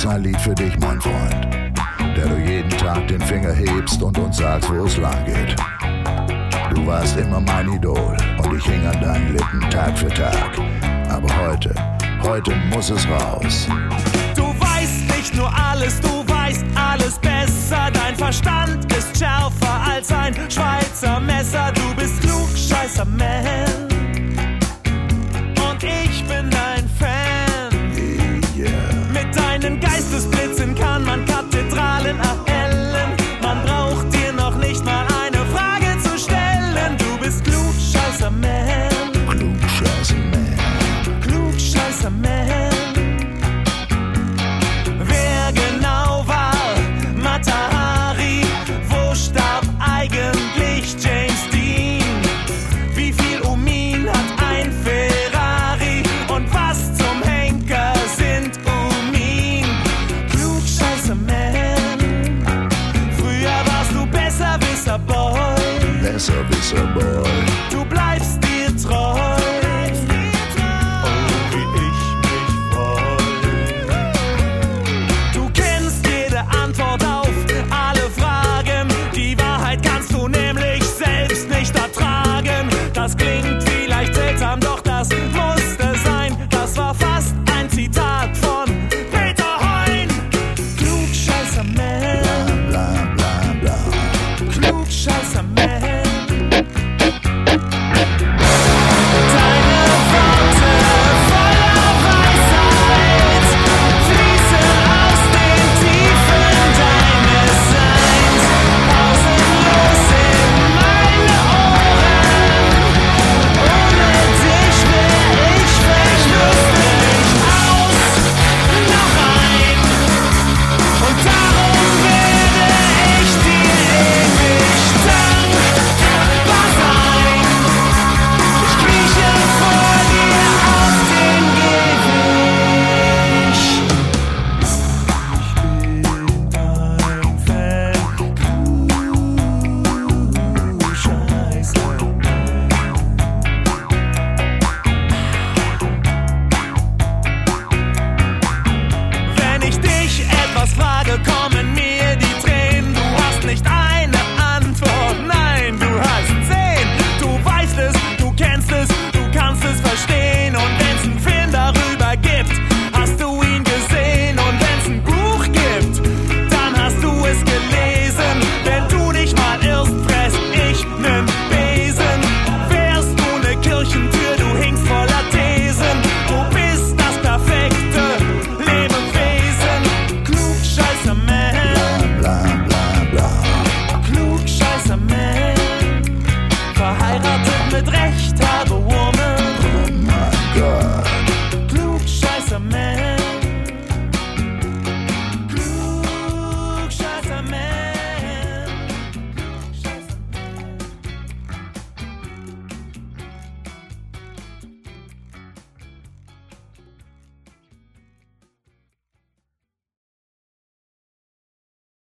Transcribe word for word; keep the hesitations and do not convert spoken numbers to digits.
mein Lied für dich, mein Freund, der du jeden Tag den Finger hebst und uns sagst, wo es lang geht. Du warst immer mein Idol und ich hing an deinen Lippen Tag für Tag. Aber heute, heute muss es raus. Du weißt nicht nur alles, du weißt alles besser. Dein Verstand ist schärfer als ein Schweizer Messer. Du bist klugscheißer Man und ich bin dein Fan. Yeah. Mit deinen Geistesblitzen kann man Kathedralen erhellen. Man braucht dir noch nicht mal eine Frage zu stellen. Du bist klugscheißer Man, Klugscheißer Man, klugscheißer Man. Wer genau war Mata Hari? Wo starb eigentlich James Dean? Wie viel um ihn hat ein Ferrari? Und was zum Henker sind um ihn? Klugscheißer Man. Früher warst du Besserwisser, Boy. Besserwisser Boy. Du bleibst